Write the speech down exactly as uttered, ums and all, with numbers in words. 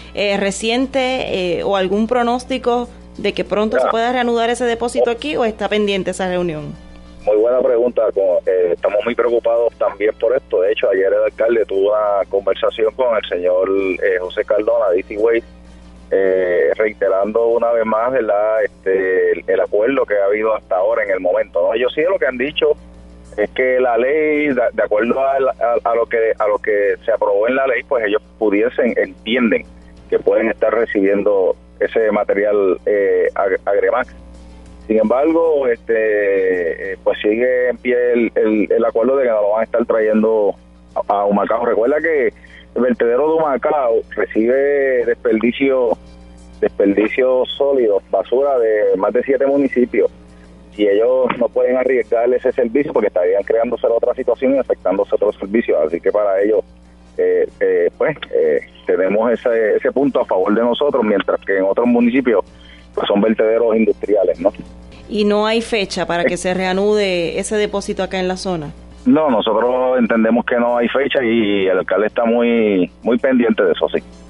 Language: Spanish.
eh, reciente eh, o algún pronóstico de que pronto ya se pueda reanudar ese depósito aquí, o está pendiente esa reunión? Muy buena pregunta. Eh, estamos muy preocupados también por esto. De hecho, ayer el alcalde tuvo una conversación con el señor eh, José Cardona, D C Waste, eh, reiterando una vez más, ¿verdad?, este, el, el acuerdo que ha habido hasta ahora en el momento, ¿no? Ellos sí lo que han dicho es que la ley, de, de acuerdo a, a, a lo que a lo que se aprobó en la ley, pues ellos pudiesen, entienden que pueden estar recibiendo ese material eh, Agremax. Sin embargo, este, pues sigue en pie el, el, el acuerdo de que nos lo van a estar trayendo a, a Humacao. Recuerda que el vertedero de Humacao recibe desperdicio, desperdicio sólido, basura de más de siete municipios. Y ellos no pueden arriesgar ese servicio porque estarían creándose otra situación y afectándose otros servicios. Así que para ellos, eh, eh, pues, eh, tenemos ese, ese punto a favor de nosotros, mientras que en otros municipios pues son vertederos industriales, ¿no? ¿Y no hay fecha para que se reanude ese depósito acá en la zona? No, nosotros entendemos que no hay fecha y el alcalde está muy, muy pendiente de eso, sí.